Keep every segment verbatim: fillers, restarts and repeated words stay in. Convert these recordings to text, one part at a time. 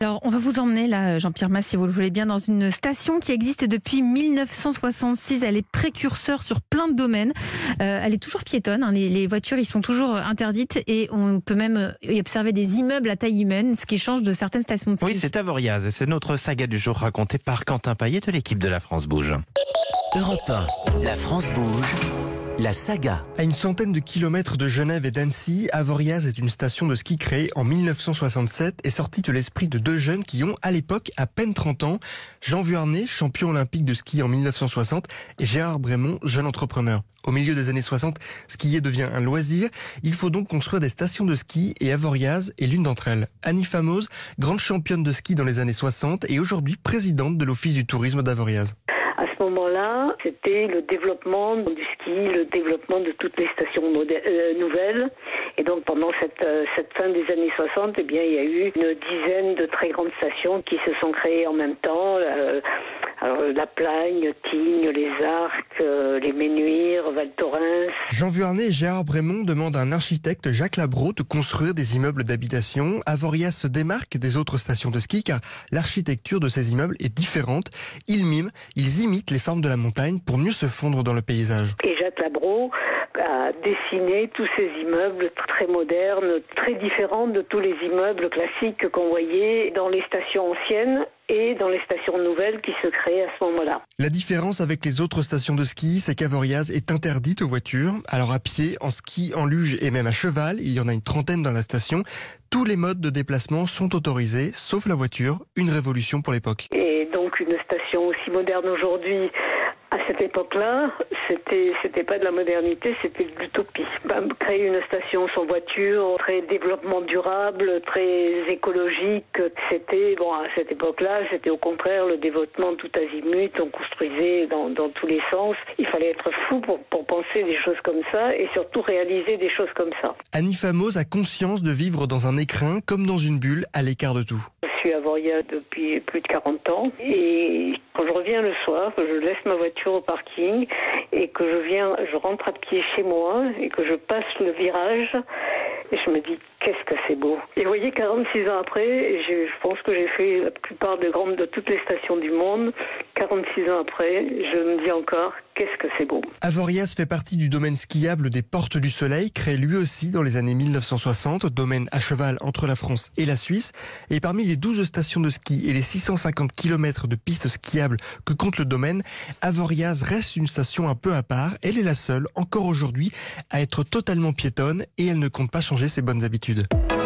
Alors, on va vous emmener là, Jean-Pierre Mas, si vous le voulez bien, dans une station qui existe depuis mille neuf cent soixante-six. Elle est précurseur sur plein de domaines. Euh, elle est toujours piétonne. Hein. Les, les voitures, ils sont toujours interdites et on peut même y observer des immeubles à taille humaine, ce qui change de certaines stations de ski. Oui, c'est Avoriaz et c'est notre saga du jour racontée par Quentin Paillet de l'équipe de La France Bouge. Europe un, La France Bouge, la saga. À une centaine de kilomètres de Genève et d'Annecy, Avoriaz est une station de ski créée en mille neuf cent soixante-sept et sortie de l'esprit de deux jeunes qui ont, à l'époque, à peine trente ans. Jean Vuarnet, champion olympique de ski en mille neuf cent soixante, et Gérard Brémond, jeune entrepreneur. Au milieu des années soixante, skier devient un loisir. Il faut donc construire des stations de ski et Avoriaz est l'une d'entre elles. Annie Famoz, grande championne de ski dans les années soixante et aujourd'hui présidente de l'Office du tourisme d'Avoriaz. À ce moment-là, c'était le développement du ski, le développement de toutes les stations modè- euh, nouvelles. Et donc pendant cette, euh, cette fin des années soixante, eh bien, il y a eu une dizaine de très grandes stations qui se sont créées en même temps. Euh, alors, La Plagne, Tignes, les Arcs, euh, les Ménuires, Val Thorens. Jean Vuarnet et Gérard Brémond demandent à un architecte, Jacques Labro, de construire des immeubles d'habitation. Avoriaz se démarque des autres stations de ski car l'architecture de ces immeubles est différente. Ils miment, ils imitent les formes de la montagne pour mieux se fondre dans le paysage. Et Jacques Labro a dessiné tous ces immeubles très modernes, très différents de tous les immeubles classiques qu'on voyait dans les stations anciennes et dans les stations nouvelles qui se créaient à ce moment-là. La différence avec les autres stations de ski, c'est qu'Avoriaz est interdite aux voitures. Alors à pied, en ski, en luge et même à cheval, il y en a une trentaine dans la station. Tous les modes de déplacement sont autorisés, sauf la voiture, une révolution pour l'époque. Et donc une station aussi moderne aujourd'hui, à cette époque-là, c'était c'était pas de la modernité, c'était de l'utopie. Ben, créer une station sans voiture, très développement durable, très écologique, c'était, bon, à cette époque-là, c'était au contraire le développement tout azimut, on construisait dans, dans tous les sens. Il fallait être fou pour, pour penser des choses comme ça et surtout réaliser des choses comme ça. Annie Famoz a conscience de vivre dans un écrin, comme dans une bulle, à l'écart de tout. Je suis à Avoriaz depuis plus de quarante ans et quand je reviens le soir, que je laisse ma voiture au parking et que je viens, je rentre à pied chez moi et que je passe le virage et je me dis qu'est-ce que c'est beau. Et vous voyez, quarante-six ans après, je pense que j'ai fait la plupart de grandes de toutes les stations du monde. quarante-six ans après, je me dis encore qu'est-ce que c'est beau. Avoriaz fait partie du domaine skiable des Portes du Soleil, créé lui aussi dans les années mille neuf cent soixante, domaine à cheval entre la France et la Suisse. Et parmi les douze stations de ski et les six cent cinquante kilomètres de pistes skiables que compte le domaine, Avoriaz reste une station un peu à part. Elle est la seule, encore aujourd'hui, à être totalement piétonne et elle ne compte pas changer ses bonnes habitudes.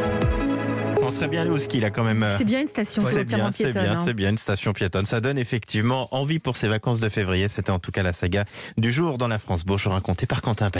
On serait bien allé au ski là quand même. C'est bien une station C'est entièrement bien, c'est piétonne. bien, hein. c'est bien une station piétonne. Ça donne effectivement envie pour ces vacances de février. C'était en tout cas la saga du jour dans La France Bouge racontée par Quentin Paillet.